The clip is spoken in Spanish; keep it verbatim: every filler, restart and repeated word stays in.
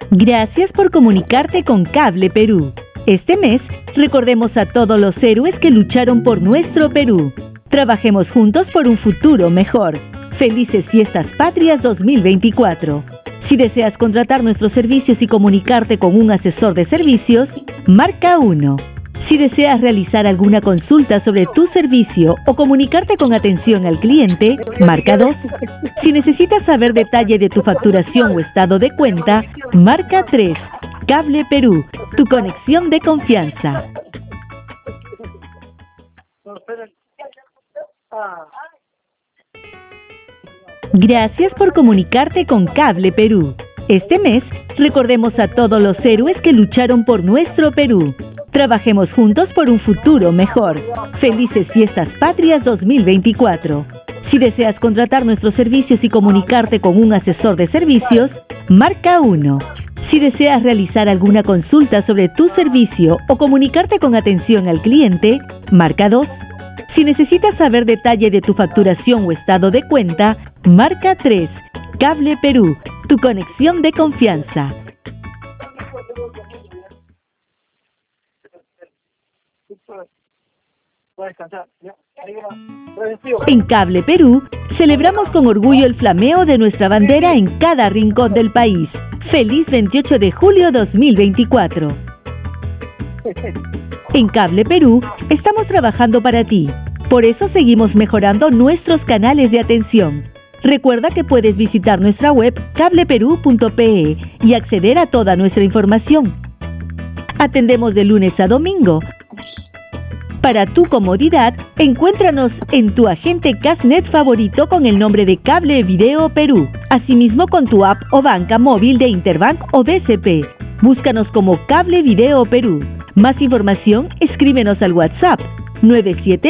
Gracias por comunicarte con Cable Perú. Este mes, recordemos a todos los héroes que lucharon por nuestro Perú. Trabajemos juntos por un futuro mejor. Felices Fiestas Patrias dos mil veinticuatro. Si deseas contratar nuestros servicios y comunicarte con un asesor de servicios, marca uno. Si deseas realizar alguna consulta sobre tu servicio o comunicarte con atención al cliente, marca dos. Si necesitas saber detalle de tu facturación o estado de cuenta, marca tres. Cable Perú, tu conexión de confianza. Gracias por comunicarte con Cable Perú. Este mes, recordemos a todos los héroes que lucharon por nuestro Perú. Trabajemos juntos por un futuro mejor. Felices Fiestas Patrias dos mil veinticuatro. Si deseas contratar nuestros servicios y comunicarte con un asesor de servicios, marca uno. Si deseas realizar alguna consulta sobre tu servicio o comunicarte con atención al cliente, marca dos. Si necesitas saber detalle de tu facturación o estado de cuenta, marca tres. Cable Perú, tu conexión de confianza. En Cable Perú, celebramos con orgullo el flameo de nuestra bandera en cada rincón del país. ¡Feliz veintiocho de julio dos mil veinticuatro! En Cable Perú, estamos trabajando para ti. Por eso seguimos mejorando nuestros canales de atención. Recuerda que puedes visitar nuestra web cable perú punto pe y acceder a toda nuestra información. Atendemos de lunes a domingo. Para tu comodidad, encuéntranos en tu agente Casnet favorito con el nombre de Cable Video Perú. Asimismo con tu app o banca móvil de Interbank o B C P. Búscanos como Cable Video Perú. Más información, escríbenos al WhatsApp nueve siete